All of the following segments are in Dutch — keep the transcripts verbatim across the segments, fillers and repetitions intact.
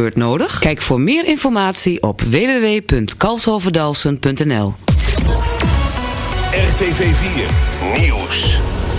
beurt nodig? Kijk voor meer informatie op w w w punt kalshoverdalsen punt n l. R T V vier Nieuws.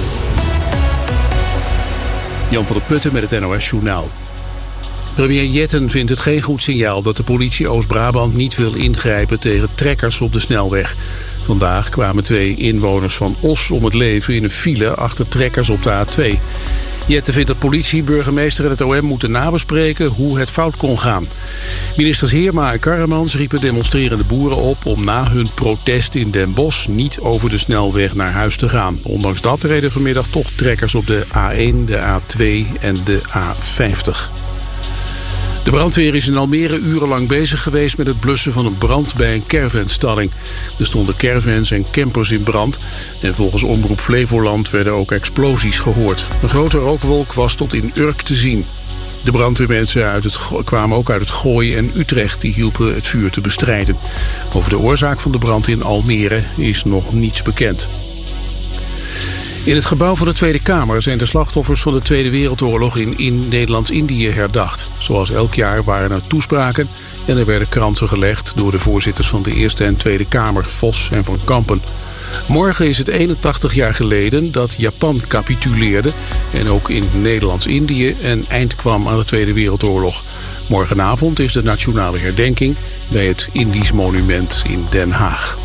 Jan van der Putten met het N O S-journaal. Premier Jetten vindt het geen goed signaal dat de politie Oost-Brabant niet wil ingrijpen tegen trekkers op de snelweg. Vandaag kwamen twee inwoners van Os om het leven in een file achter trekkers op de A twee. Jetten vindt dat politie, burgemeester en het O M moeten nabespreken hoe het fout kon gaan. Ministers Heerma en Karremans riepen demonstrerende boeren op om na hun protest in Den Bosch niet over de snelweg naar huis te gaan. Ondanks dat reden vanmiddag toch trekkers op de A één, de A twee en de A vijftig. De brandweer is in Almere urenlang bezig geweest met het blussen van een brand bij een caravanstalling. Er stonden caravans en campers in brand en volgens Omroep Flevoland werden ook explosies gehoord. Een grote rookwolk was tot in Urk te zien. De brandweermensen uit het, kwamen ook uit het Gooi en Utrecht, die hielpen het vuur te bestrijden. Over de oorzaak van de brand in Almere is nog niets bekend. In het gebouw van de Tweede Kamer zijn de slachtoffers van de Tweede Wereldoorlog in, in Nederlands-Indië herdacht. Zoals elk jaar waren er toespraken en er werden kransen gelegd door de voorzitters van de Eerste en Tweede Kamer, Vos en Van Kampen. Morgen is het eenentachtig jaar geleden dat Japan capituleerde en ook in Nederlands-Indië een eind kwam aan de Tweede Wereldoorlog. Morgenavond is de nationale herdenking bij het Indisch Monument in Den Haag.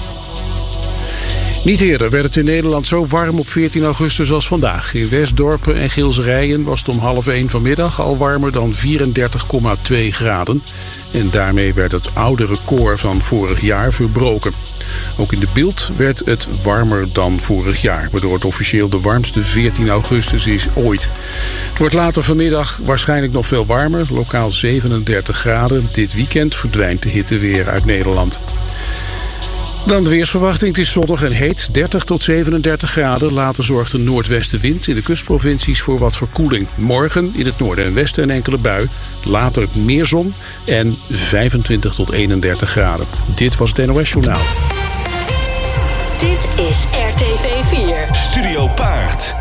Niet eerder werd het in Nederland zo warm op veertien augustus als vandaag. In Westdorpen en Gilserijen was het om half één vanmiddag al warmer dan vierendertig komma twee graden. En daarmee werd het oude record van vorig jaar verbroken. Ook in de Bilt werd het warmer dan vorig jaar, waardoor het officieel de warmste veertien augustus is ooit. Het wordt later vanmiddag waarschijnlijk nog veel warmer, lokaal zevenendertig graden. Dit weekend verdwijnt de hitte weer uit Nederland. Dan de weersverwachting. Het is zonnig en heet, dertig tot zevenendertig graden. Later zorgt een noordwestenwind in de kustprovincies voor wat verkoeling. Morgen in het noorden en westen een enkele bui. Later meer zon en vijfentwintig tot eenendertig graden. Dit was het N O S-journaal. Dit is R T V vier. Studio Paard.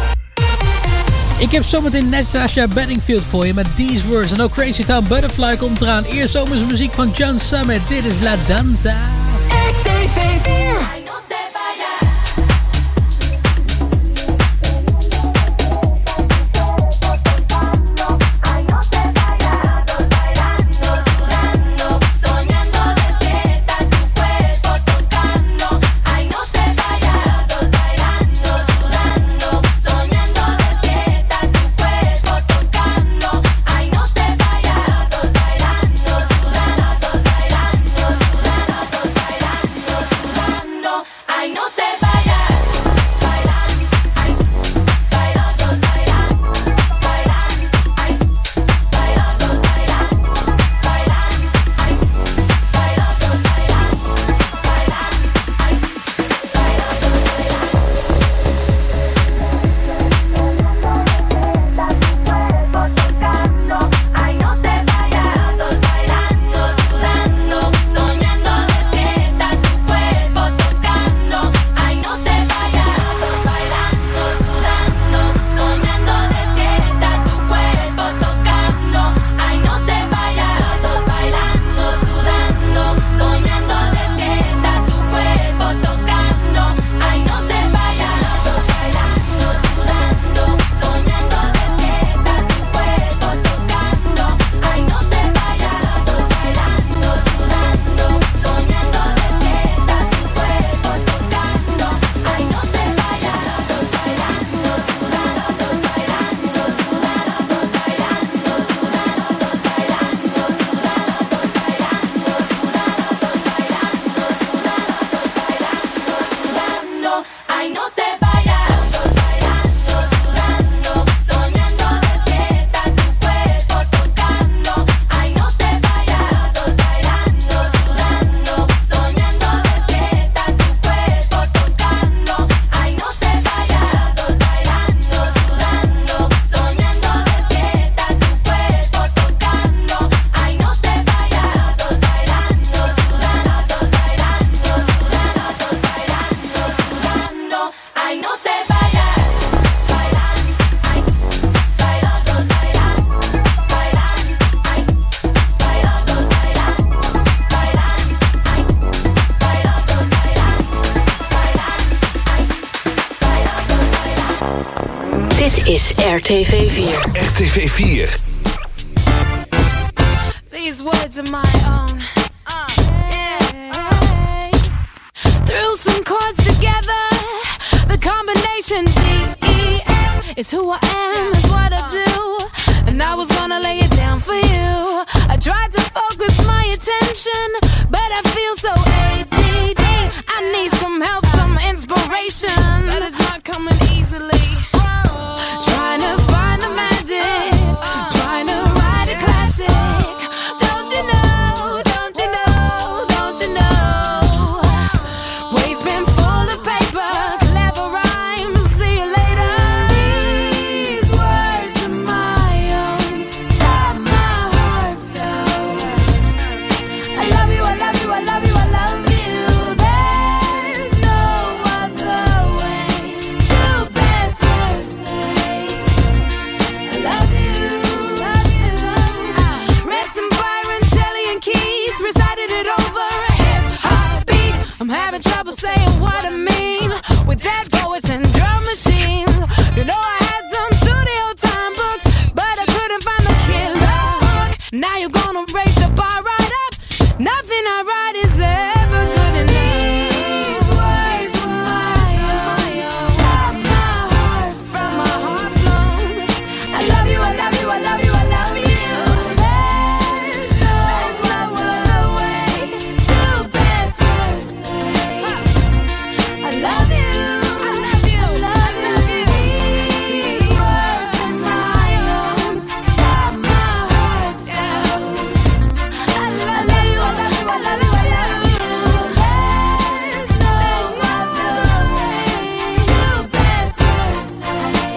Ik heb zometeen Natasha Bedingfield voor je met These Words. En ook Crazy Town Butterfly komt eraan. Eerst zomerse muziek van John Summit. Dit is La Danza. R T V vier. No. is R T V vier. R T V vier. These words are my own. Uh, yeah. Threw some chords together. The combination D E F is who I am, is what I do. And I was gonna lay it down for you. I tried to focus my attention, but I feel so A D D. I need some help, some inspiration, but it's not coming easily. Trying to find the magic, trying to write a classic. Don't you know, don't you know, don't you know? Waves been full of paper, clever rhymes, see you later. These words are my own, from my heart flow. I love you, I love you, I love you, I love you. There's no other way to better say I love you, love you. Read some Byron, Shelley, and Keats, recited it over a hip-hop beat. I'm having trouble saying what I mean with dead poets and drum machines. You know I had some studio time books, but I couldn't find the killer hook. Now you're gonna raise the bar right up. Nothing I write is ever good enough. These words were my own, from my heart, from my heart flown. I love you, I love you, I love you, I love you. There's no other way to better say I love you, I love you, I love you. These words are my own, from my heart flown. I love you, I love you, I love you, I love you. There's no other way to better say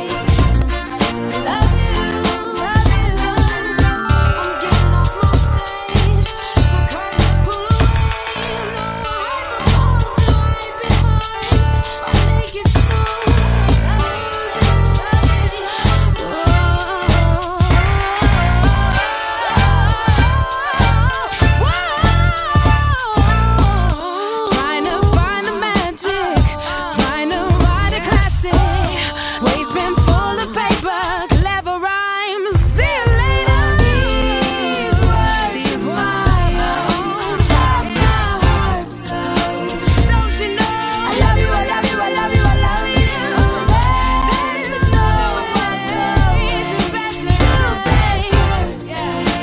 I love you, love you. I'm getting off my stage, but curtains pull away. You know I hide my heart to hide behind. I make it so Trying to find the magic, trying to write a classic. Waves been full of paper, clever rhymes. See you later. These words, these words my own, from my heart flow. Don't you know? I love you, I love you, I love you, I love you. There's no way to better say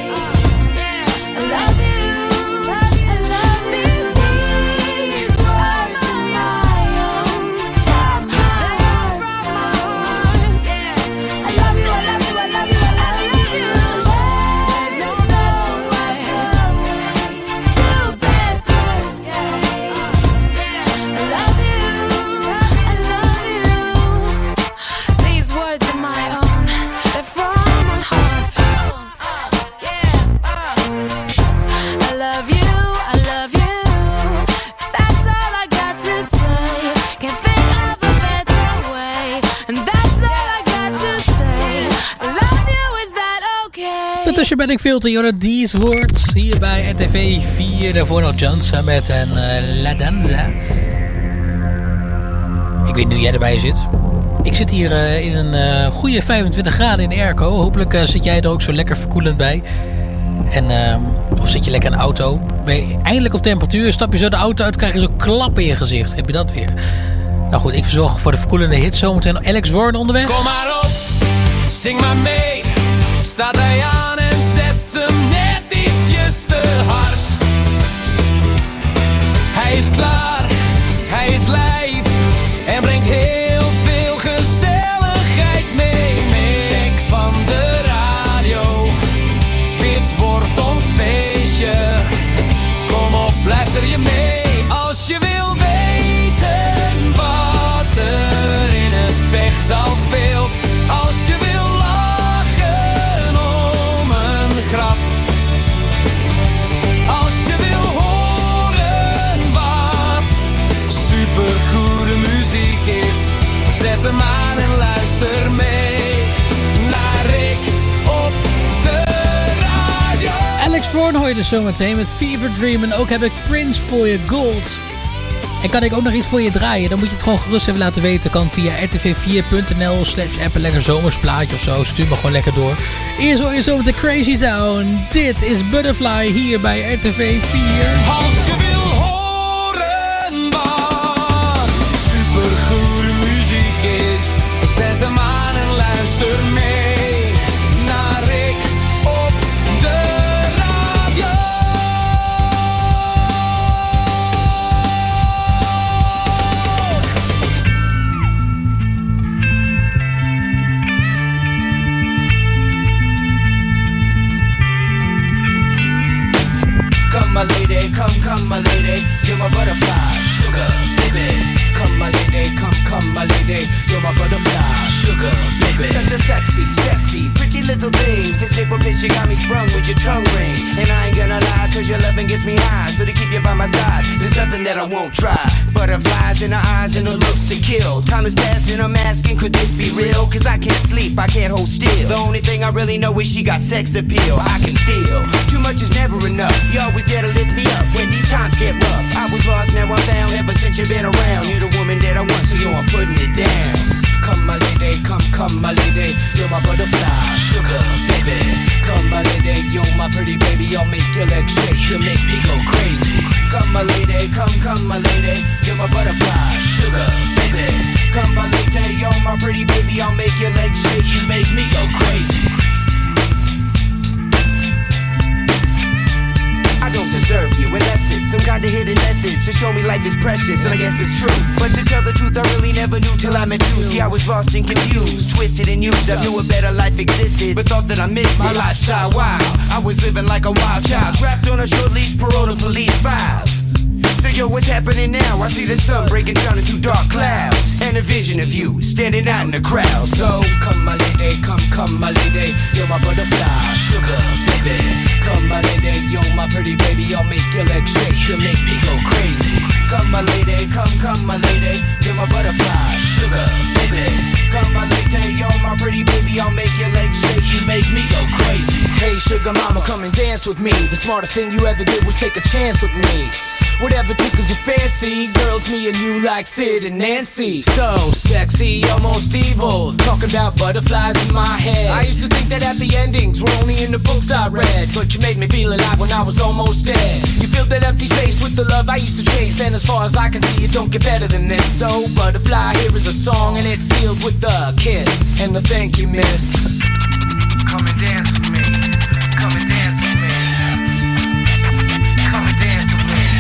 I love you, love you, love these words are my own, from my heart, from my heart. I love you, I love you, I love you, I love you. There's no better way to better say I love you, I love you. These words are my own, they're from my heart. I love you, I love you. That's all I got to say. Can't think of a better way. And that's all I got to say. I love you, is that okay? Natasha Bedingfield en Jordan These Words hier bij R T V vier. Daarvoor nog John Summit en uh, La Danza. Ik weet niet hoe jij erbij zit. Ik zit hier uh, in een uh, goede vijfentwintig graden in de airco. Hopelijk uh, zit jij er ook zo lekker verkoelend bij. En, uh, of zit je lekker in de auto. Ben je eindelijk op temperatuur. Stap je zo de auto uit, krijg je zo'n klap in je gezicht. Heb je dat weer? Nou goed, ik verzorg voor de verkoelende hit zometeen Alex Warren onderweg. Kom maar op, zing maar mee. Staat hij aan en zet hem net ietsjes te hard. Hij is klaar, hij is lijf en brengt heel veel gezelligheid mee. Mick van de radio, dit wordt ons feestje. Kom op, luister je mee als je wil weten wat er in het vechtdal speelt. Als je wil lachen om een grap. Als je wil horen wat supergoede muziek is, zet hem aan en luister mee naar Rick op de radio. Alex Warren hoor je dus zometeen met Fever Dream. En ook heb ik Prince voor je, Gold. En kan ik ook nog iets voor je draaien? Dan moet je het gewoon gerust even laten weten. Kan via r t v vier punt n l slash app een lekker zomersplaatje of zo. Stuur me gewoon lekker door. Eerst hoor je zo met de Crazy Town. Dit is Butterfly hier bij R T V vier. Als je wil horen wat supergoede muziek is, zet hem aan en luister mee naar Rick op de radio. Come my lady, come, come my lady, you're my butterfly, sugar, baby. Come my lady, come, come my lady, you're my butterfly, sugar, baby. Such a sexy, sexy, pretty little thing. This April bitch, you got me sprung with your tongue ring. And I ain't gonna lie, cause your loving gets me high. So to keep you by my side, there's nothing that I won't try. Butterflies in her eyes and her looks to kill. Time is passing, I'm asking, could this be real? Cause I can't sleep, I can't hold still. The only thing I really know is she got sex appeal. I can feel, too much is never enough. You always there to lift me up when these times get rough. I was lost, now I'm found, ever since you've been around. You're the woman that I want, so yo, I'm putting it down. Come my lady, come, come my lady, you're my butterfly, sugar, baby. Come my lady, you're my pretty baby, I'll make your legs shake, you make me go crazy. Come my lady, come, come my lady, you're my butterfly, sugar, baby. Come my lady, you're my pretty baby, I'll make your legs shake, you make me go crazy. I don't deserve you, unless it's some kind of hidden message to show me life is precious, and I guess it's true. But to tell the truth, I really never knew till I met you. See, I was lost and confused, twisted and used. I knew a better life existed, but thought that I missed my lifestyle wild. I was living like a wild child, trapped on a short leash, parole to police files. So yo, what's happening now? I see the sun breaking down into dark clouds, and a vision of you standing out in the crowd. So come my lady, come, come my lady, you're my butterfly, sugar, baby. Come my lady, you're my pretty baby, I'll make your legs shake, you make me go crazy. Come my lady, come, come my lady, you're my butterfly, sugar, baby. Come my lady, you're my pretty baby, I'll make your legs shake, you make me go crazy. Hey sugar mama, come and dance with me. The smartest thing you ever did was take a chance with me. Whatever tickles your fancy, girls, me and you like Sid and Nancy. So sexy, almost evil, talking about butterflies in my head. I used to think that happy endings were only in the books I read, but you made me feel alive when I was almost dead. You filled that empty space with the love I used to chase, and as far as I can see, it don't get better than this. So butterfly, here is a song, and it's sealed with a kiss and a thank you, miss. Come and dance with me, come and dance with me, come and dance with me.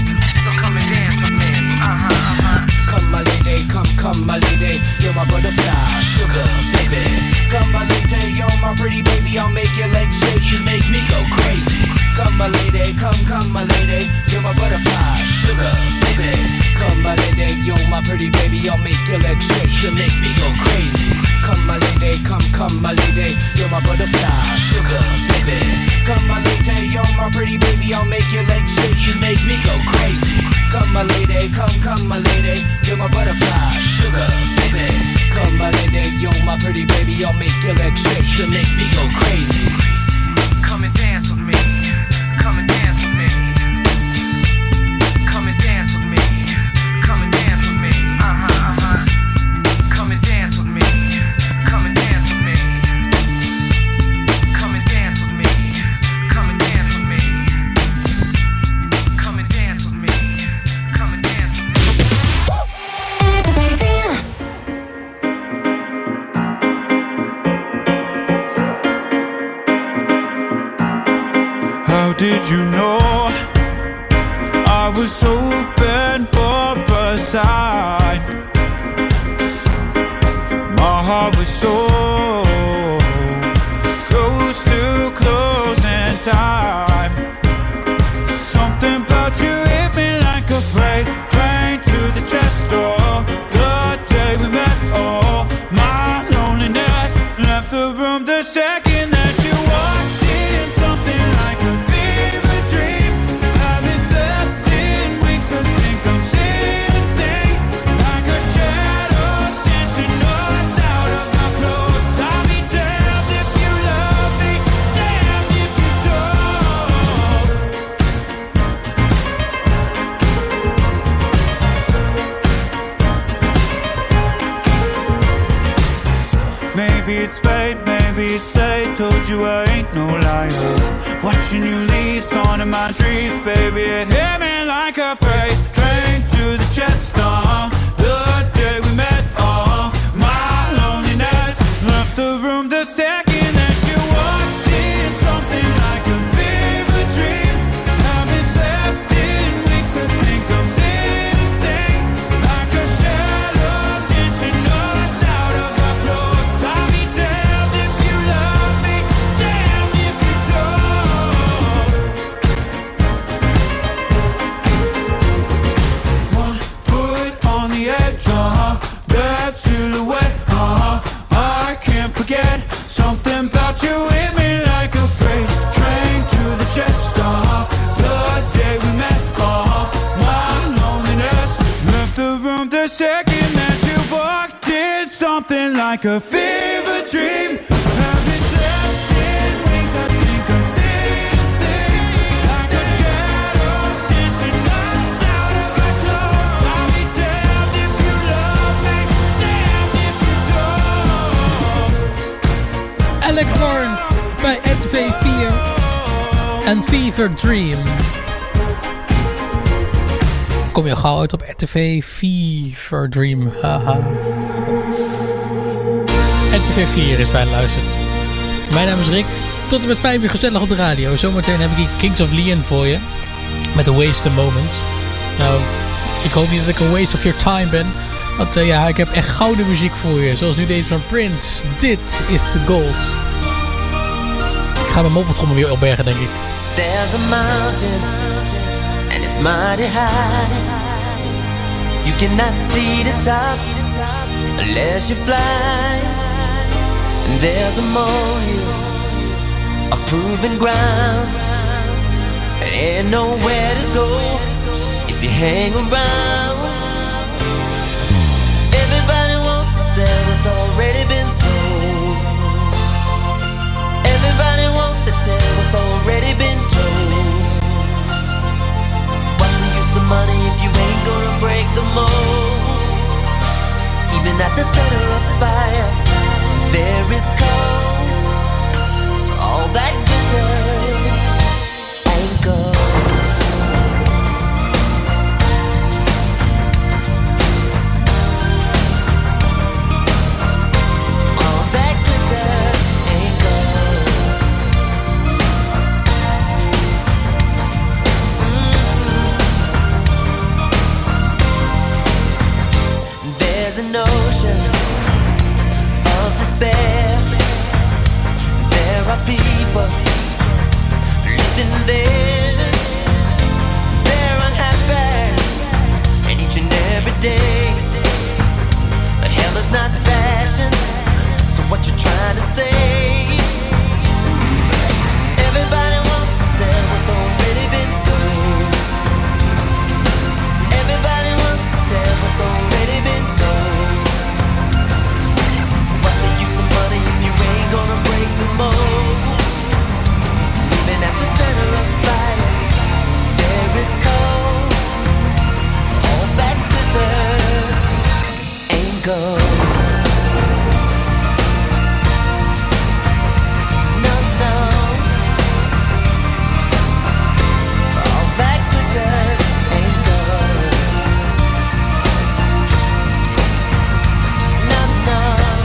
Uh-huh, uh-huh. Come my lady, come, come my lady, you're my butterfly, sugar, baby. Come my lady, you're my pretty baby, I'll make your legs shake, you make me go crazy. Come my lady, come, come my lady, you're my butterfly, sugar, baby. Come my lady, you're my pretty baby, I'll make your legs shake, you make me go crazy. Come my lady, come, come my lady, you're my butterfly, sugar, baby. Come my lady, you're my pretty baby, I'll make your legs shake, you make me go crazy. Come my lady, come, come my lady, you're my butterfly, sugar, baby. Come my lady, you're my pretty baby, I'll make your legs shake, you make me go crazy. Come and dance with me, come and dance with me, come and dance with me, come and dance with me, uh-huh, uh-huh. Come and dance with me, come and dance with me, come and dance with me, come and dance with me, come and dance with me, come and dance with me. How did you know I was open for a sign? My heart was so close to closing time. Something about you hit me like a freight train to the chest door. The day we met, oh, my loneliness left the room the second that you walked in. Something like a fever dream. Haven't slept in weeks, I think I'm seeing things like a shadows dancing us out of our clothes. I'll be damned if you love me, damned if you don't. you I ain't no liar. Watching you leave, song in my dreams, baby. It hit me like a freight train to the chest. Uh, the day we met, uh, my loneliness left the room the second that you walked in. Something like a fever dream. Haven't slept in weeks. I think I'm seeing things like a shadow dancing us out of our clothes. I'll be damned if you love me, damned if you don't. One foot on the edge, uh-huh. That silhouette, uh-huh. I can't forget something about you hit me like a freight train to the chest, uh-huh. The day we met, uh-huh. My loneliness left the room the second that you walked in. Something like a fever dream. Haven't slept in weeks. I think I'm seeing things like a shadows dancing us out of our clothes. I'll be damned if you love me, damned if you don't. Alec Warren bij R T V vier en Fever Dream. Kom je gauw uit op R T V Fever Dream. Haha. R T V vier is waar je luistert. Mijn naam is Rick. Tot en met vijf uur gezellig op de radio. Zometeen heb ik die Kings of Leon voor je. Met The Waste a Moment. Nou, ik hoop niet dat ik een waste of your time ben. Want uh, ja, ik heb echt gouden muziek voor je. Zoals nu deze van Prince. Dit is the gold. Ik ga mijn moppeltrommel weer opbergen, denk ik. There's a mountain and it's mighty high. You cannot see the top unless you fly. And there's a molehill, a proven ground. There ain't nowhere to go if you hang around. Everybody wants to sell what's already been sold. Everybody wants to tell what's already been told. What's the use of money if you ain't gonna break the mold? Even at the center of the fire, there is cold. All that glitters ain't gold. There's an ocean of despair. There are people living there. They're unhappy, and each and every day. But hell is not fashion, so what you trying to say? Everybody wants to sell what's already been sold. Everybody wants to tell what's already been told. What's the use of money if you ain't gonna break the mold? Even at the center of the fire, there is cold. All that glitters ain't gold. No, no. All that glitters ain't gold. No, no.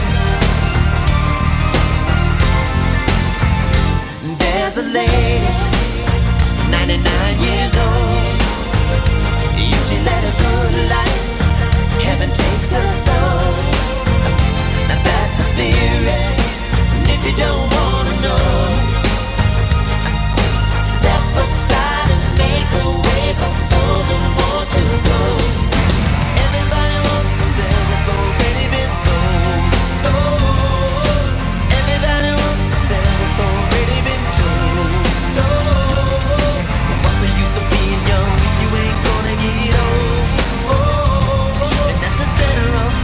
There's a lady, ninety-nine years old. She led a good life, heaven takes her soul. Now that's a theory, and if you don't wanna know, step aside and make a way for those who want to go. Everybody wants to sell what's already been sold. Sold. Everybody wants to tell what's already been told. Told. But what's the use of being young if you ain't gonna get old? And at the center of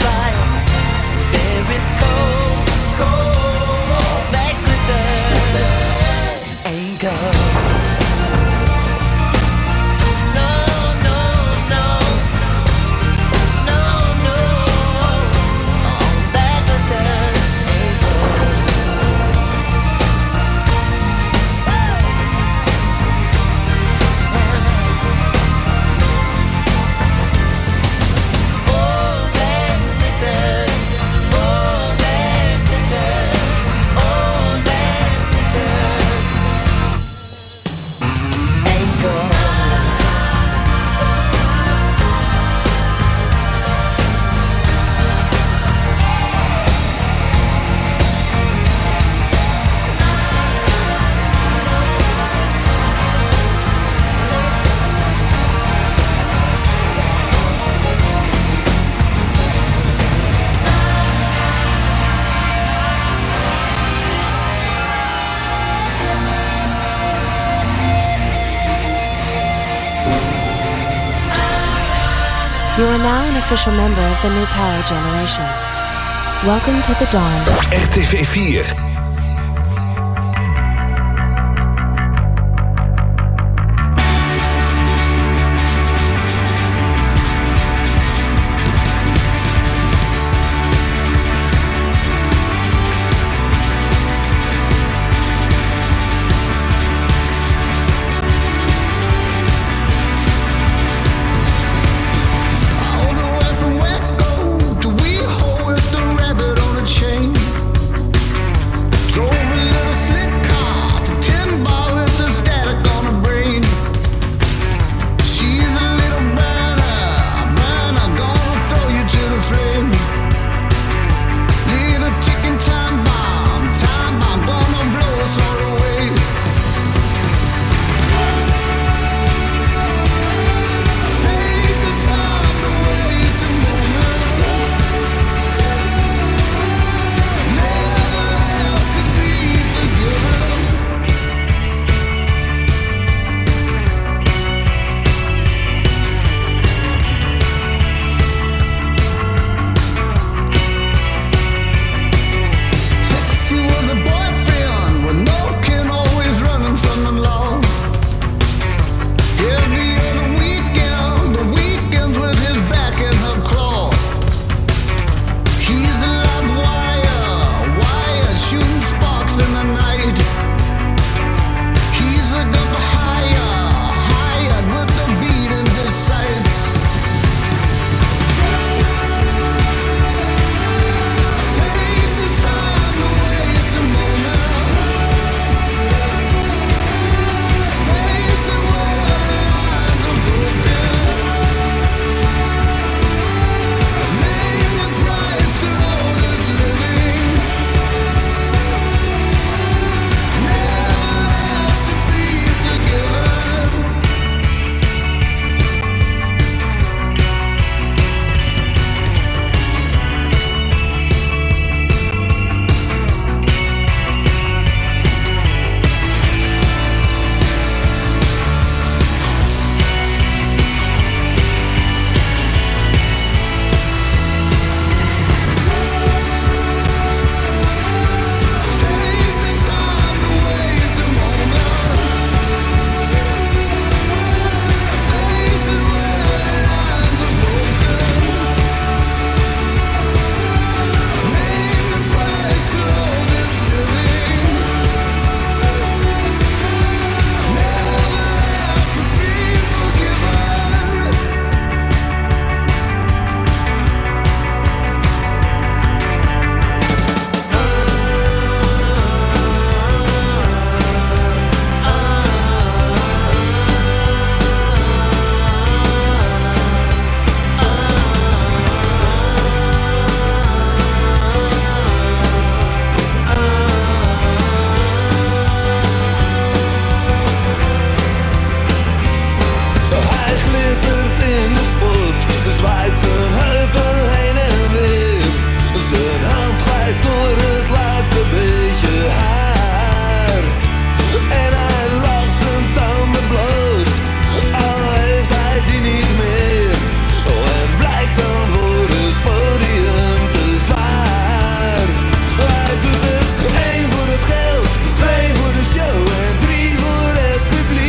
You are now an official member of the new power generation. Welcome to the dawn. R T V vier.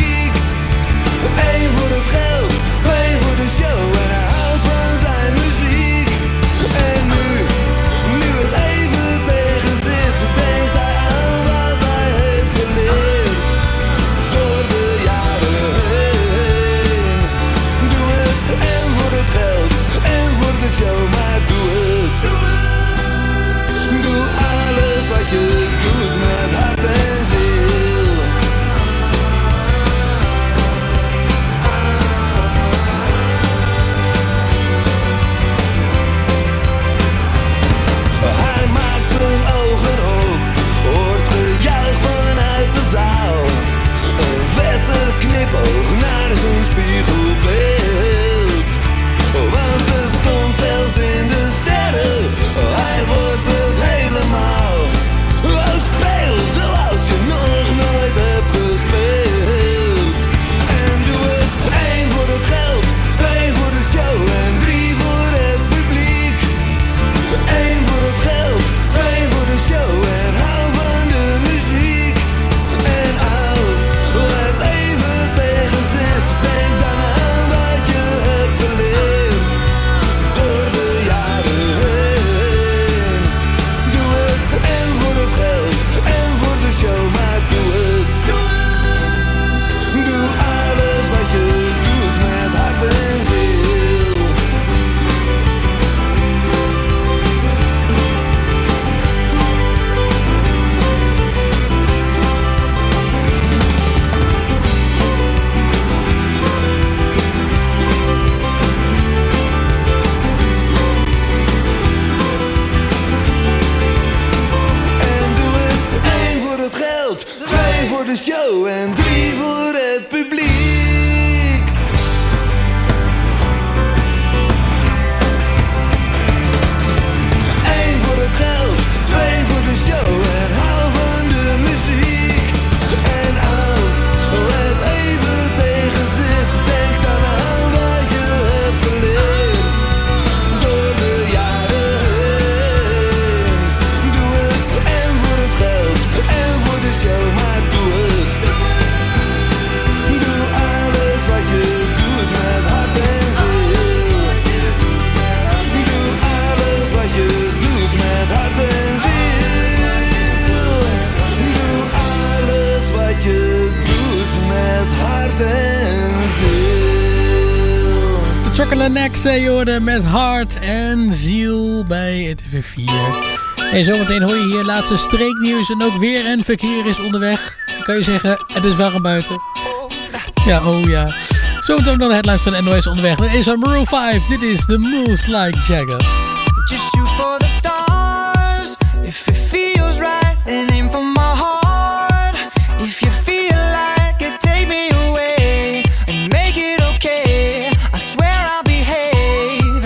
Eén voor het geld, twee voor de show en hij houdt van zijn muziek. Chocolate Next, je hoorde met hart en ziel bij R T V vier. En zometeen hoor je hier laatste streeknieuws en ook weer en verkeer is onderweg. Dan kan je zeggen, het is warm buiten. Ja, oh ja. Zometeen ook nog de headlines van N O S onderweg. Dat is aan Maroon vijf. Dit is The Moves Like Jagger. Just shoot for the stars. If it feels right, and aim for my heart. If you feel like it, take me away and make it okay. I swear I'll behave.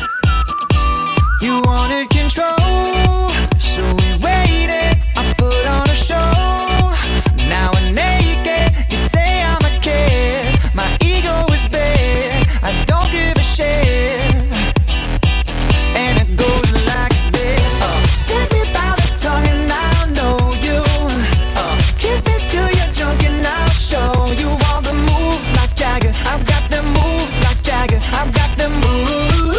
You wanted control, so we waited. I put on a show. Now we're naked. You say I'm a kid. My ego is big. I don't give a shit. And it goes like this. Uh, take me by the tongue and I'll know you. Uh, kiss me till you're drunk and I'll show you all the moves like Jagger. I've got the moves like Jagger. I've got the moves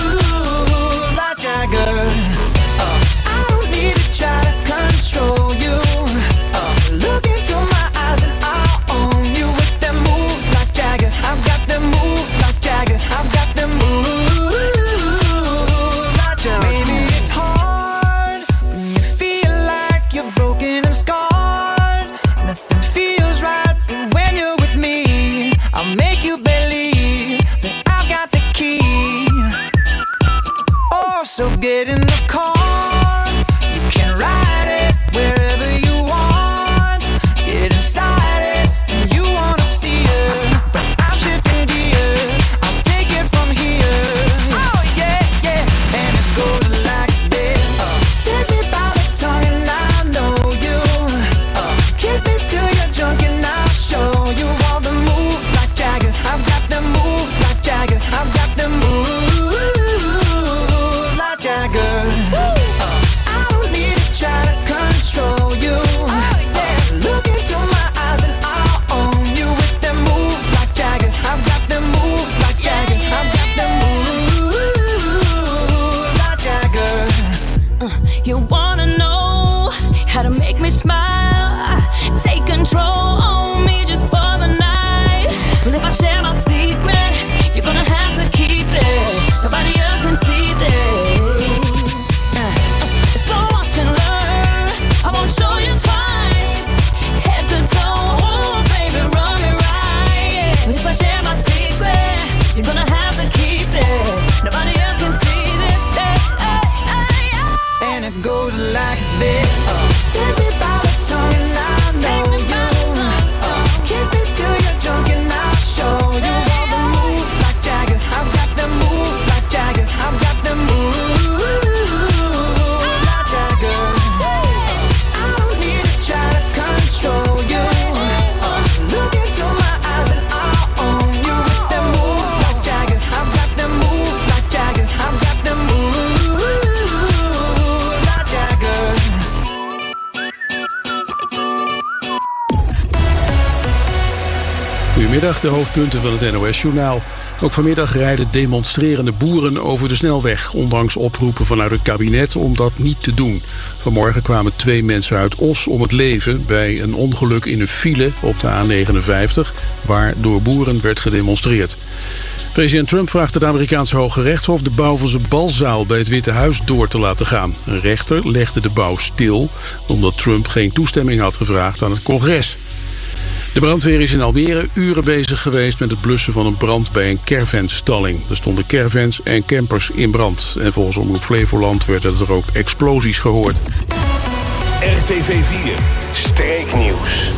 like Jagger. Uh, I don't need to try to control you. Uh, look into my eyes and I'll own you with the moves like Jagger. I've got the moves like Jagger. I've got the moves like Jagger. Maybe it's hard when you feel like you're broken and scarred. Nothing feels right, but when you're with me, I'll make you believe that I've got the key. Oh, so get in the car. You can ride it wherever you want. Get inside it and you wanna steer, but I'm shifting gears. I'll take it from here. Oh yeah, yeah. And it goes like this. Uh, take me by the tongue and I know you. Uh, kiss me till you're drunk and I'll show you all the moves like Jagger. I've got the moves like Jagger. I've got the moves like Jagger. Uh, I don't need to try to control you. Uh, look into my eyes and I'll own you with the moves like Jagger. I've got the moves like Jagger. I've got the moves like Jagger. You wanna know how to make me smile? Take control on me just for the night. But if I share my secret, you're gonna have to keep it. Nobody else can see this. Uh, So watch and learn. I won't show you twice. Head to toe, ooh, baby, run me right. But if I share my secret, you're gonna have to keep it. Nobody else can see this. Hey, hey, hey, hey. And it goes like this. Uh, take me by the tongue and I know you. Uh, kiss me till you're drunk and I'll show you all the moves like Jagger. I've got the moves like Jagger. I've got the moves like Jagger. Uh, I don't need to try to control you. Uh, look into my eyes and I'll own you with the moves like Jagger. I've got the moves like Jagger. I've got the moves like Jagger. Goedemiddag, de hoofdpunten van het N O S-journaal. Ook vanmiddag rijden demonstrerende boeren over de snelweg, ondanks oproepen vanuit het kabinet om dat niet te doen. Vanmorgen kwamen twee mensen uit Os om het leven bij een ongeluk in een file op de A negenenvijftig, waar door boeren werd gedemonstreerd. President Trump vraagt het Amerikaanse Hoge Rechtshof de bouw van zijn balzaal bij het Witte Huis door te laten gaan. Een rechter legde de bouw stil omdat Trump geen toestemming had gevraagd aan het congres. De brandweer is in Almere uren bezig geweest met het blussen van een brand bij een caravanstalling. Er stonden caravans en campers in brand. En volgens Omroep Flevoland werden er ook explosies gehoord. R T V vier, streeknieuws.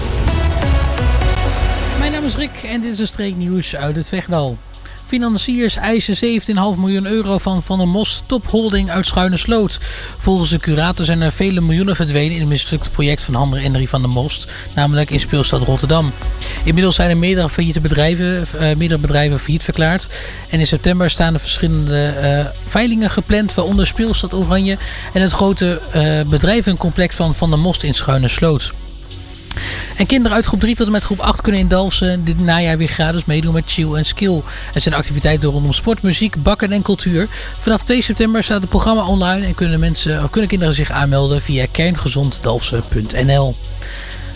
Mijn naam is Rick en dit is een streeknieuws uit het Vechtdal. Financiers eisen zeventien komma vijf miljoen euro van Van der Most Topholding uit Schuine Sloot. Volgens de curator zijn er vele miljoenen verdwenen in het mislukte project van Hander Henry van der Most, namelijk in speelstad Rotterdam. Inmiddels zijn er meerdere failliete bedrijven, uh, meerdere bedrijven failliet verklaard. En in september staan er verschillende uh, veilingen gepland, waaronder speelstad Oranje en het grote uh, bedrijvencomplex van Van der Most in Schuine Sloot. En kinderen uit groep drie tot en met groep acht kunnen in Dalfsen dit najaar weer gratis meedoen met Chill en Skill. Er zijn activiteiten rondom sport, muziek, bakken en cultuur. Vanaf twee september staat het programma online en kunnen, mensen, of kunnen kinderen zich aanmelden via kerngezonddalfsen punt n l.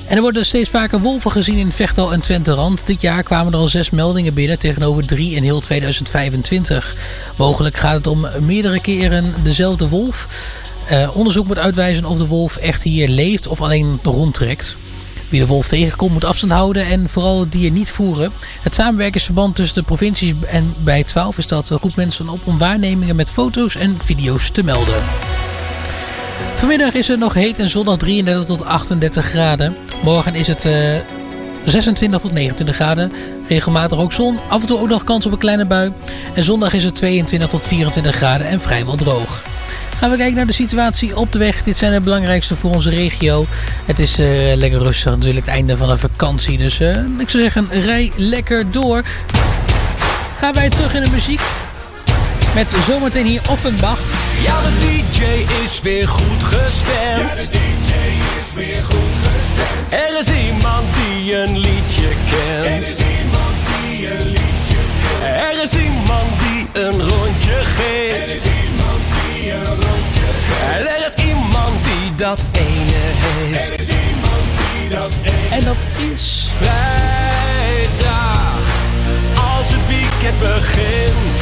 En er worden steeds vaker wolven gezien in Veghel en Twenterand. Dit jaar kwamen er al zes meldingen binnen tegenover drie in heel tweeduizend vijfentwintig. Mogelijk gaat het om meerdere keren dezelfde wolf. Uh, onderzoek moet uitwijzen of de wolf echt hier leeft of alleen rondtrekt. Wie de wolf tegenkomt moet afstand houden en vooral het dier niet voeren. Het samenwerkingsverband tussen de provincies en bij twaalf is dat roept mensen op om waarnemingen met foto's en video's te melden. Vanmiddag is het nog heet en zondag drieëndertig tot achtendertig graden. Morgen is het uh, zesentwintig tot negenentwintig graden. Regelmatig ook zon. Af en toe ook nog kans op een kleine bui. En zondag is het tweeëntwintig tot vierentwintig graden en vrijwel droog. Gaan we kijken naar de situatie op de weg. Dit zijn de belangrijkste voor onze regio. Het is uh, lekker rustig. Natuurlijk het einde van de vakantie. Dus uh, ik zou zeggen, rij lekker door. Gaan wij terug in de muziek. Met zometeen hier Offenbach. Ja, de D J is weer goed gestemd. Ja, de D J is weer goed gestemd. Er is iemand die een liedje kent. Er is iemand die een liedje kent. Er is iemand die een rondje geeft. Er is iemand die een rondje geeft. En er is iemand die dat ene heeft. Er is iemand die dat ene. En dat is vrijdag. Als het weekend begint.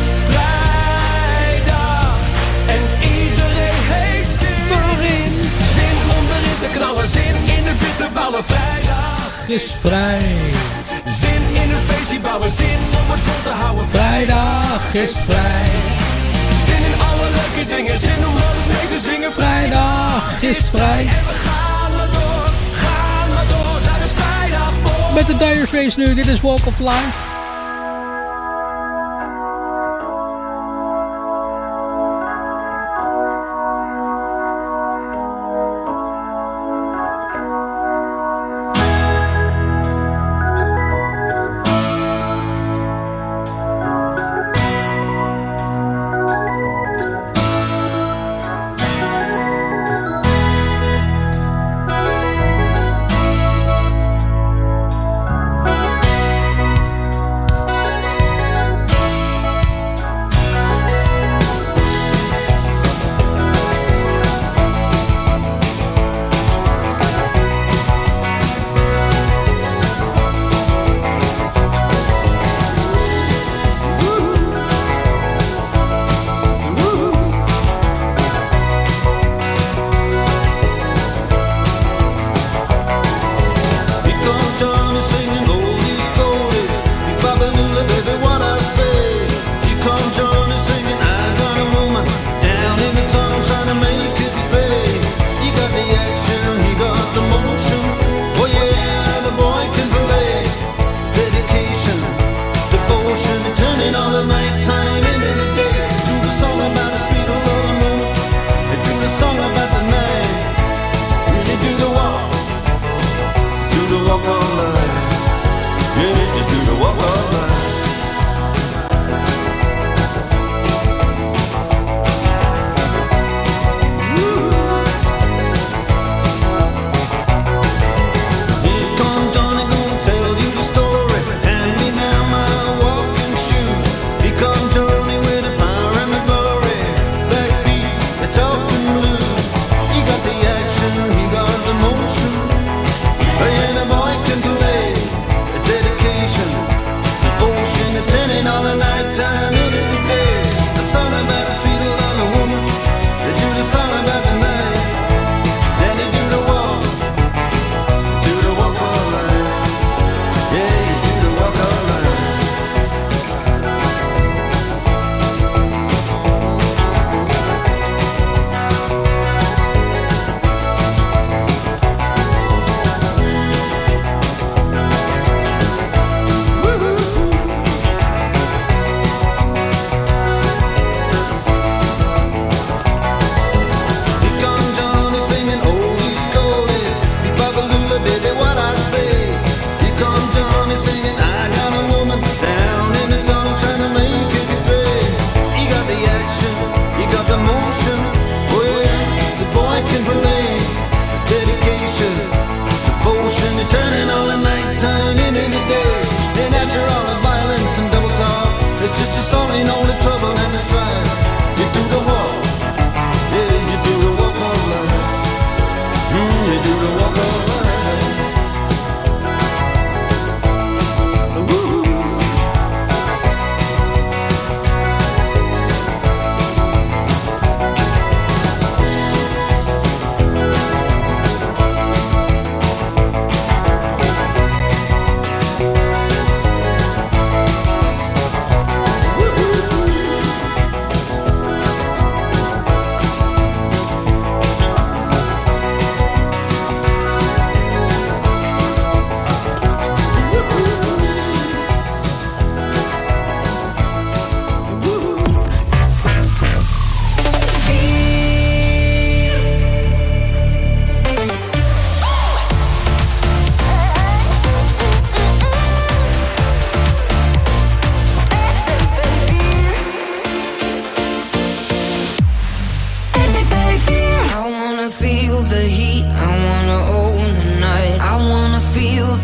Vrijdag. En iedereen heeft zin. Waarin? Zin om erin te knallen. Zin in de bitterballen. Vrijdag is vrij. Zin in een feestje bouwen. Zin om het vol te houden. Vrijdag is vrij. Zin in alle leuke dingen. Zin om alles mee te zingen. Vrijdag is vrij. En we gaan maar door. Gaan maar door. Daar is vrijdag voor. Met de Dire Straits nu. Dit is Walk of Life.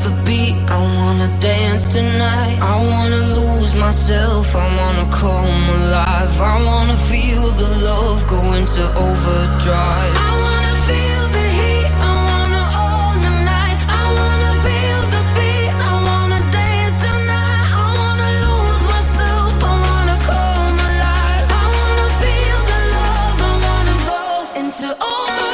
the beat, I wanna dance tonight. I wanna lose myself, I wanna come alive. I wanna feel the love go into overdrive. I wanna feel the heat, I wanna own the night. I wanna feel the beat, I wanna dance tonight. I wanna lose myself, I wanna come alive. I wanna feel the love, I wanna go into overdrive.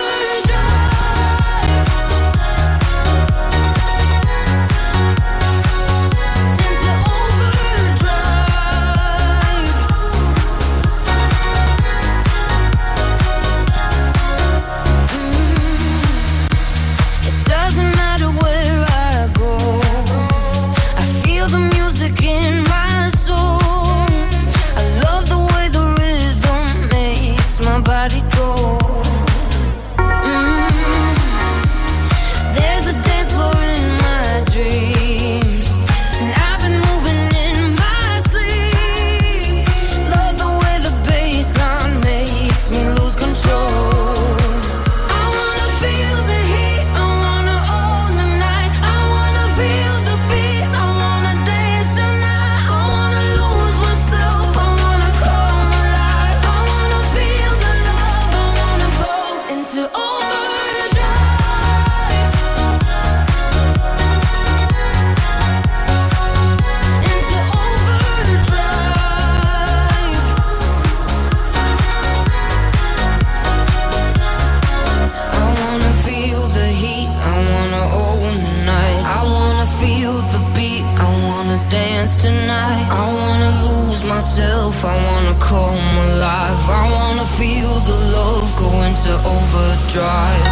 Tonight, I wanna lose myself, I wanna come alive. I wanna feel the love go into overdrive.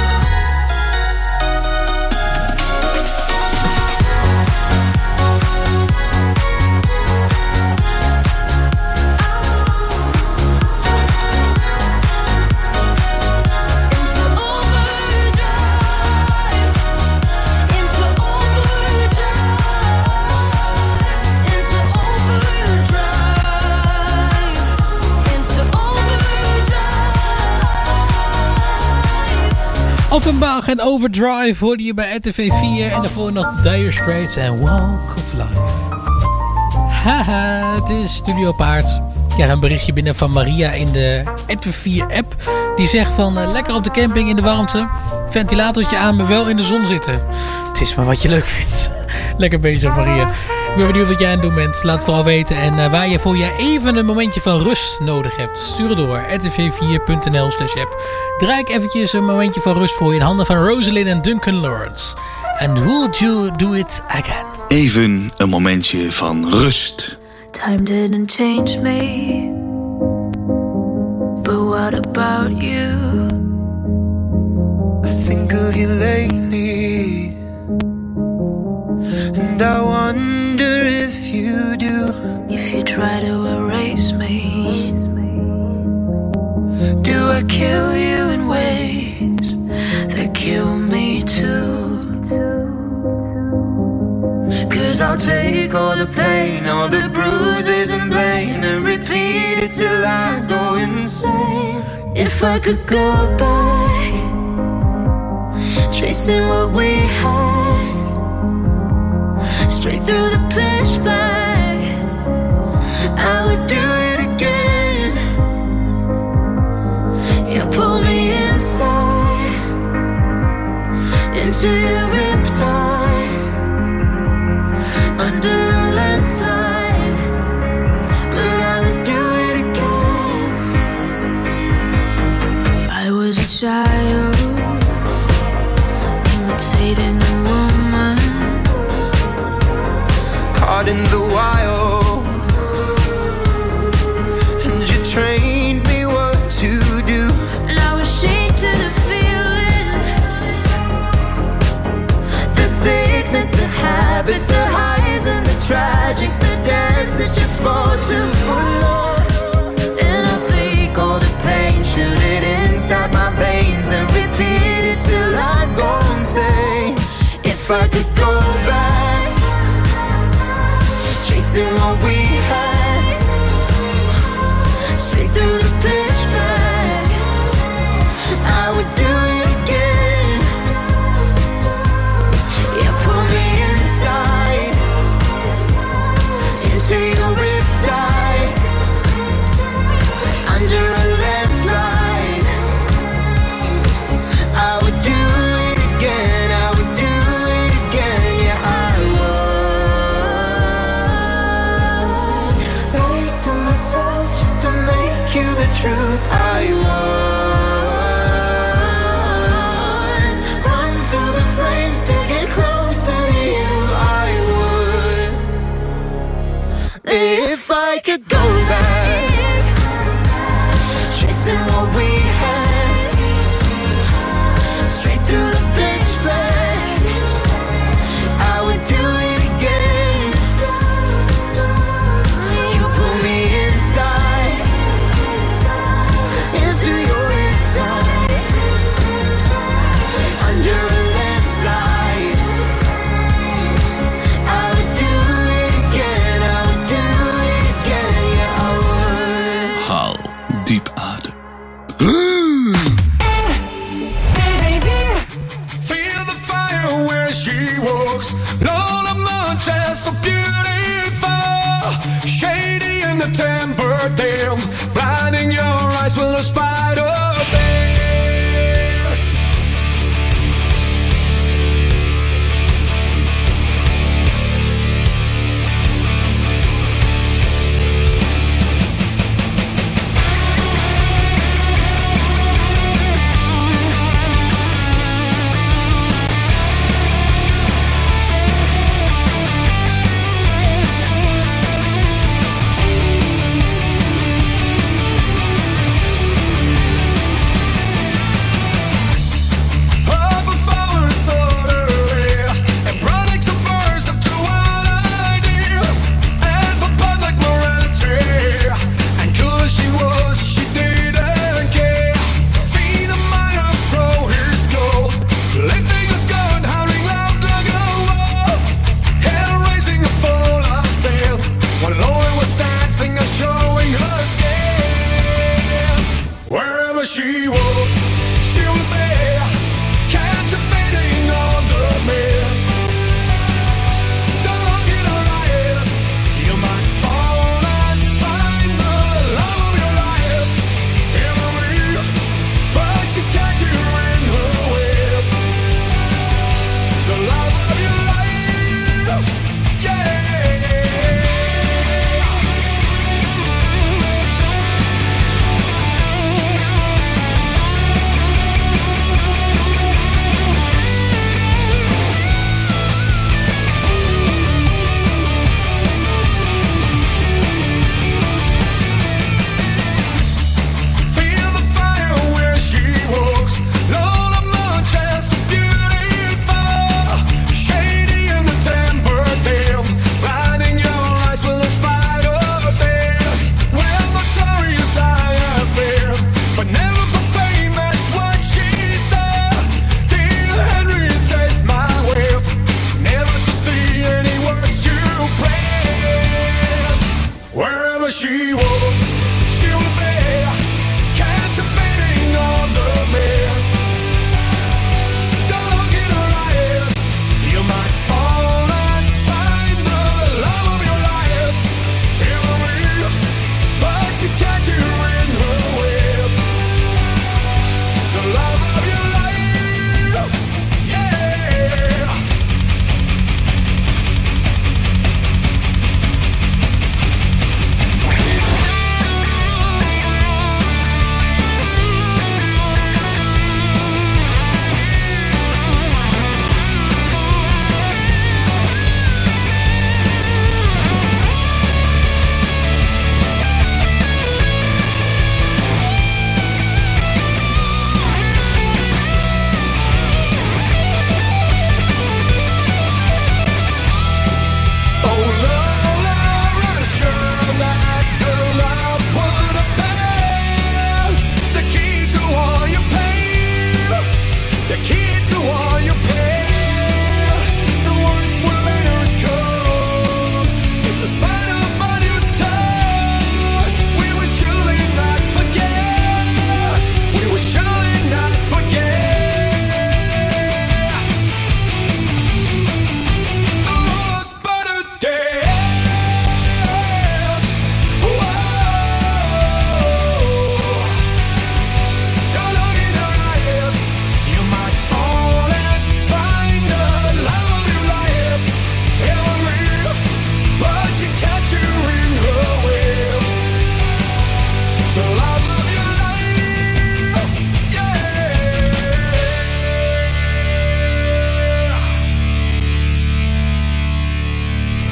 Offenbach en Overdrive hoorde je bij R T V vier. En daarvoor nog Dire Straits en Walk of Life. Haha, het is Studio Paard. Ik krijg een berichtje binnen van Maria in de R T V vier app. Die zegt van uh, lekker op de camping in de warmte. Ventilatortje aan, maar wel in de zon zitten. Het is maar wat je leuk vindt. Lekker bezig, Maria. Ik ben benieuwd wat jij aan het doen bent. Laat het vooral weten. En uh, waar je voor je even een momentje van rust nodig hebt. Stuur het door. r t v vier punt n l slash app. Draai ik eventjes een momentje van rust voor je in handen van Rosalind en Duncan Lawrence. And would you do it again? Even een momentje van rust. Time didn't change me. But what about you? I think of you lately. And I wonder if you do. If you try to erase me, do I kill you in ways that kill me too? Cause I'll take all the pain, all the bruises and blame, and repeat it till I go insane. If I could go back, chasing what we had, straight through the pitch black, I would do it again. You pull me inside, into your riptide, under a landslide, but I would do it again. I was a child, imitating a woman, caught in the wild, and you trained me what to do. and I was chained to the feeling, The sickness, the habit, the highs and the tragic, the dance that you fall to for love. and I'll take all the Pain, shoot it inside my veins and repeat it till I go insane. If I could go back, chasing what we had, straight through the pitch black, I would do it again. Yeah, pull me into your riptide, under a landslide. I would do it again, I would do it again, yeah I would. Lie to myself just to make you the truth. I would run through the flames to get closer to you. I would. If I could go back, chasing what we had, straight through the pitch black, I would do it again. You pull me inside, into your riptide, under a landslide. I would do it again, I would do it again, yeah I would. Haal diep adem. Feel the fire where she walks. Lola Montez, so beautiful. Shady in the temper dim, blinding your eyes with a spider bears.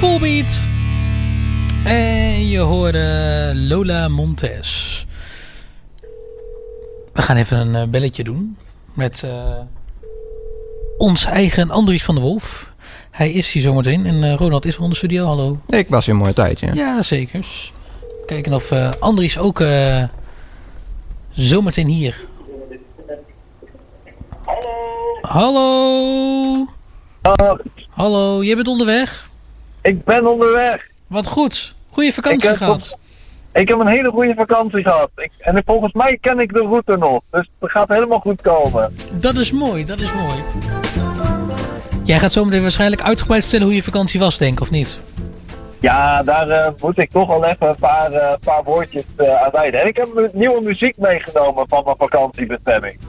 Volbeat. En je hoorde Lola Montez. We gaan even een uh, belletje doen met uh, ons eigen Andries van der Wolf. Hij is hier zometeen en uh, Ronald is er de studio. Hallo. Ik was hier een mooie tijdje. Ja, ja zeker. Kijken of uh, Andries ook uh, zometeen hier. Hallo. Hallo. Hallo, jij bent onderweg? Ik ben onderweg. Wat goed. Goeie vakantie ik gehad. Op, ik heb een hele goede vakantie gehad. Ik, en volgens mij ken ik de route nog. Dus het gaat helemaal goed komen. Dat is mooi, dat is mooi. Jij gaat zometeen waarschijnlijk uitgebreid vertellen hoe je vakantie was, denk ik, of niet? Ja, daar uh, moet ik toch al even een paar, uh, paar woordjes uh, aan wijden. En ik heb nieuwe muziek meegenomen van mijn vakantiebestemming.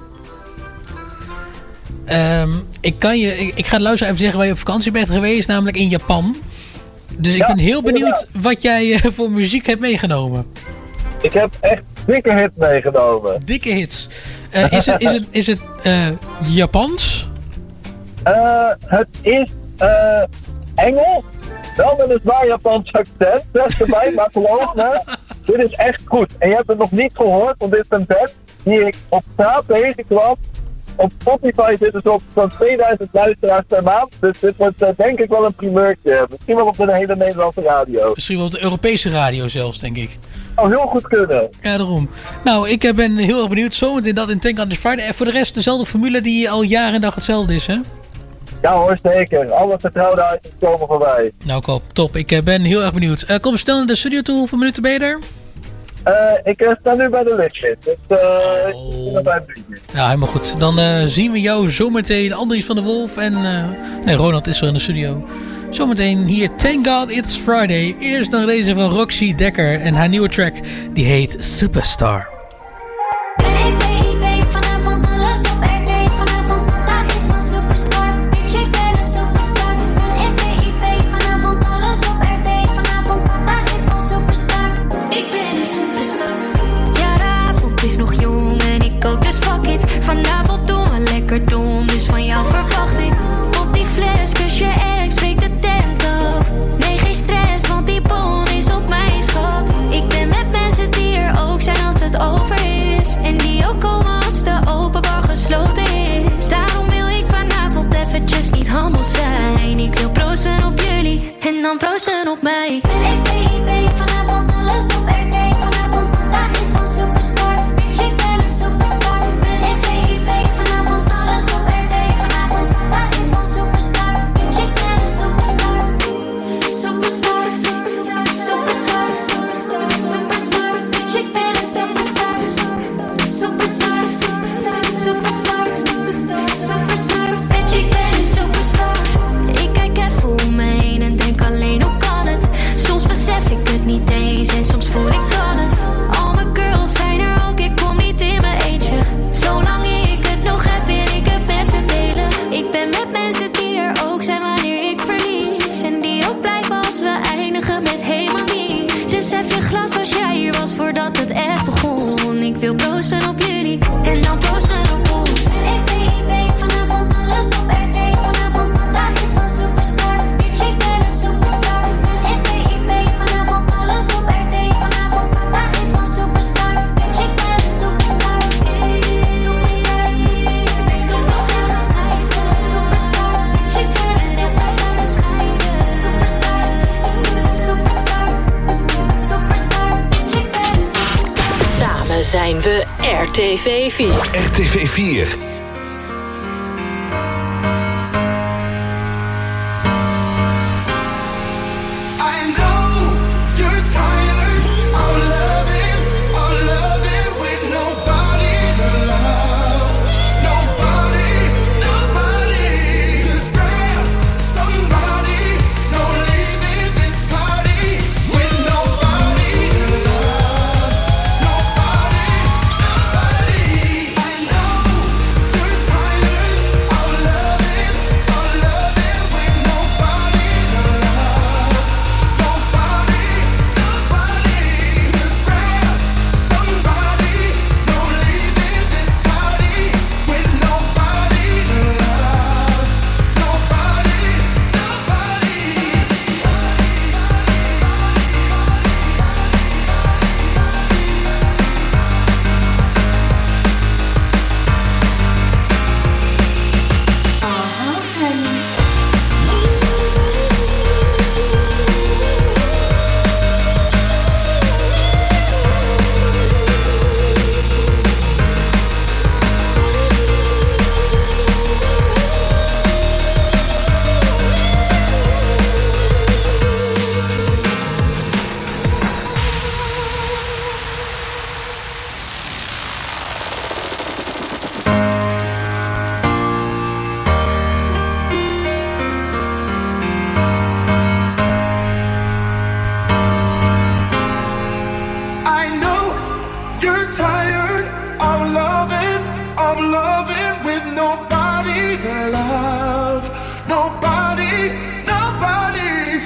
Um, ik, kan je, ik, ik ga de luisteraar even zeggen waar je op vakantie bent geweest, namelijk in Japan. Dus ik ja, ben heel benieuwd inderdaad. Wat jij uh, voor muziek hebt meegenomen. Ik heb echt dikke hits meegenomen. Dikke hits. Uh, is het, is het, is het uh, Japans? Uh, het is uh, Engels. Wel met een zwaar Japans accent. Zeg erbij, maar geloof me. Dit is echt goed. En je hebt het nog niet gehoord, want dit is een band die ik op straat tegenkwam. Op Spotify zitten ze op zo'n tweeduizend luisteraars per maand. Dus dit wordt uh, denk ik wel een primeurtje. Misschien wel op de hele Nederlandse radio. Misschien wel op de Europese radio zelfs, denk ik. Oh, heel goed kunnen. Ja, daarom. Nou, ik ben heel erg benieuwd. Zometeen dat in Tank on the Friday. En voor de rest dezelfde formule die al jaar en dag hetzelfde is, hè? Ja hoor, zeker. Alle vertrouwde items komen voorbij. Nou, kop, top. Ik ben heel erg benieuwd. Uh, kom snel naar de studio toe. Hoeveel minuten ben je er? Uh, ik uh, sta nu bij de lichtshit. Dus uh, oh. ik ben bij het Ja, helemaal goed. Dan uh, zien we jou zometeen. Andries van der Wolf en uh, nee, Ronald is er in de studio. Zometeen hier Thank God It's Friday. Eerst nog deze van Roxy Dekker en haar nieuwe track. Die heet Superstar. Vanavond doen we lekker dom, dus van jou verwacht ik. Op die fles kus je ex, breekt de tent af. Nee, geen stress, want die bon is op mij, schat. Ik ben met mensen die er ook zijn als het over is. En die ook komen als de open bar gesloten is. Daarom wil ik vanavond eventjes niet humble zijn. Ik wil proosten op jullie en dan proosten op mij. Ik weet, vanavond alles op R T. Vanavond, dat is van Superstar. Bitch, ik ben een superstar. Vanavond alles op R D. Vanavond, dat is van Superstar. Bitch, ik ben een superstar. Superstar, superstar, superstar, superstar. Bitch, ik ben een superstar. Superstar, superstar, superstar, superstar. Bitch, ik ben een superstar. Ik kijk even om me heen en denk alleen hoe kan het? Soms besef ik het niet eens en soms voel ik alles. Al mijn girls zijn er ook, ik kom niet in mijn eentje. Zolang ik het nog heb, wil ik het met ze delen. Ik ben met mensen die er ook zijn wanneer ik verlies. En die ook blijven als we eindigen met helemaal niets. Dus hef je glas als jij hier was voordat het echt begon. Ik wil proosten op jullie en dan proosten op ons. Ik weet, vanavond alles op R T. Vanavond, dat is van Superstar. Bitch, ik ben een superstar. Ik weet, vanavond alles op R T. Vanavond, dat is van Superstar. Bitch, ik ben een superstar. Superstar, superstar, superstar. Bitch, ik ben een superstar. Superstar, superstar, superstar. Bitch, ik ben een superstar. Samen zijn we R T V vier. R T V vier.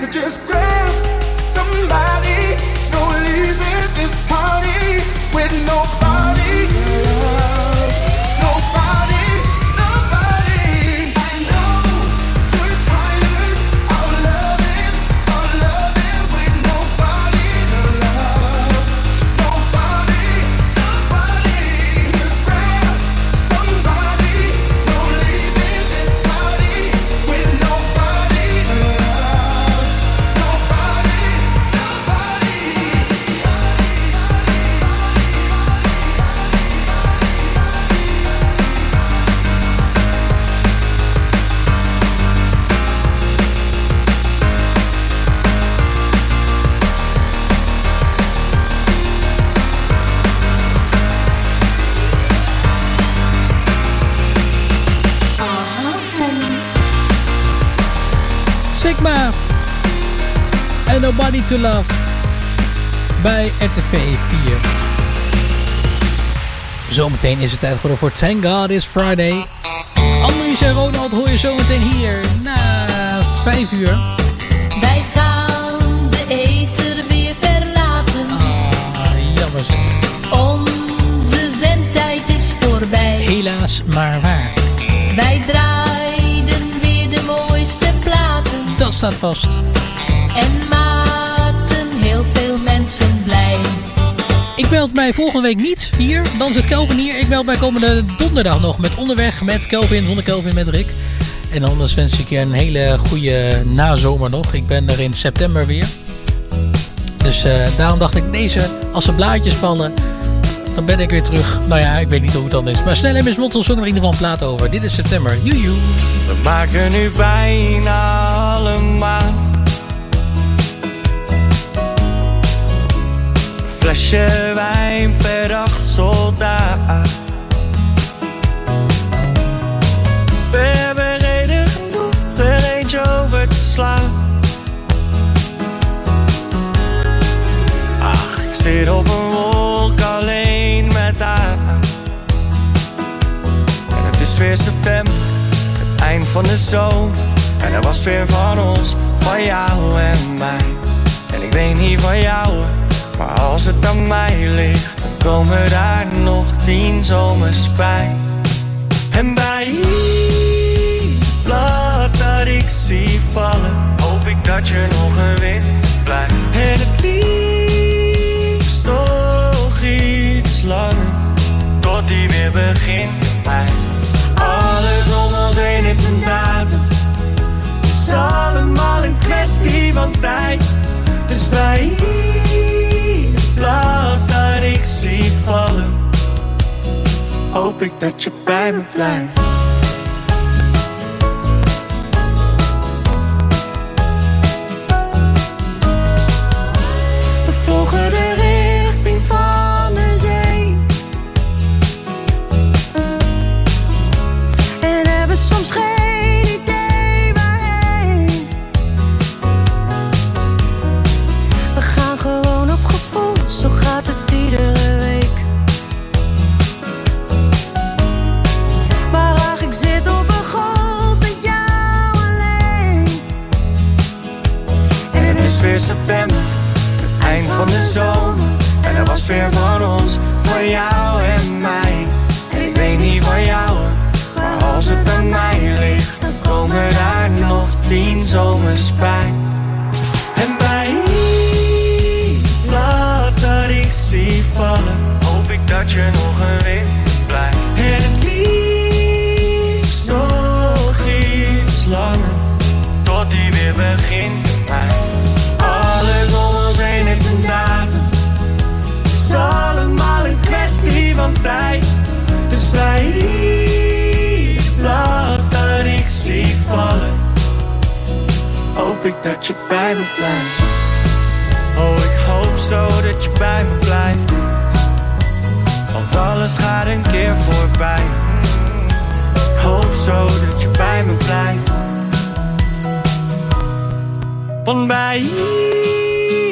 So just grab somebody, no leaving this party with nobody love, nobody, nobody. I know you're tired of loving, of loving with nobody to love, nobody, nobody. Just grab somebody, no leaving this party with nobody to love, nobody, nobody. Sigma en Nobody to Love bij R T V vier. Zometeen is het tijd geworden voor Thank God It's Friday. Annelies en Ronald hoor je zometeen hier na vijf uur. Wij gaan de ether weer verlaten. Ah, jammer zeg. Onze zendtijd is voorbij. Helaas maar waar. Wij draaiden weer de mooiste platen. Dat staat vast. En maakten heel veel mensen blij. Ik meld mij volgende week niet hier. Dan zit Kelvin hier. Ik meld mij komende donderdag nog met Onderweg met Kelvin, zonder Kelvin met Rick. En anders wens ik je een hele goede nazomer nog. Ik ben er in september weer. Dus uh, daarom dacht ik, deze, als er blaadjes vallen, dan ben ik weer terug. Nou ja, ik weet niet hoe het dan is. Maar Snel en Miss Mottel zongen er in ieder geval een plaat over. Dit is september. Joejoe. We maken nu bijna alle maand. Flesje wijn per dag, soldaat. We hebben reden genoeg er eentje over te slaan. Ach, ik zit op een wolk alleen met haar. En het is weer september, het eind van de zomer. En er was weer van ons, van jou en mij. En ik weet niet van jou, maar als het aan mij ligt, dan komen daar nog tien zomers bij. En bij ieder blad dat ik zie vallen, hoop ik dat je nog een wind blijft. En het liefst nog iets langer, tot die weer begint bij mij. Alles om ons heen heeft een datum, het is allemaal een kwestie van tijd. Dus bij ieder blad dat ik zie vallen, hoop ik dat je bij me blijft. We volgen de richting van de zee. En hebben soms geen idee waarheen. We gaan gewoon op gevoel, zo gaat het iedere week. Maar ach, ik zit op een golf met jou alleen. En het is weer september, het eind van de zomer. En er was weer van ons, van jou en mij. En ik weet niet van jou, maar als het aan mij ligt, dan komen daar nog tien zomers bij. En bij ieder blad dat ik zie vallen, hoop ik dat je nog een wind blijft. En het liefst nog iets langer, tot die weer begint bij mij. Alles om ons heen heeft een datum, het is allemaal een kwestie van tijd. Dus bij ieder blad dat ik zie vallen, hoop ik dat je bij me blijft. Oh, ik hoop zo dat je bij me blijft, want alles gaat een keer voorbij. Ik hoop zo dat je bij me blijft, want bij ieder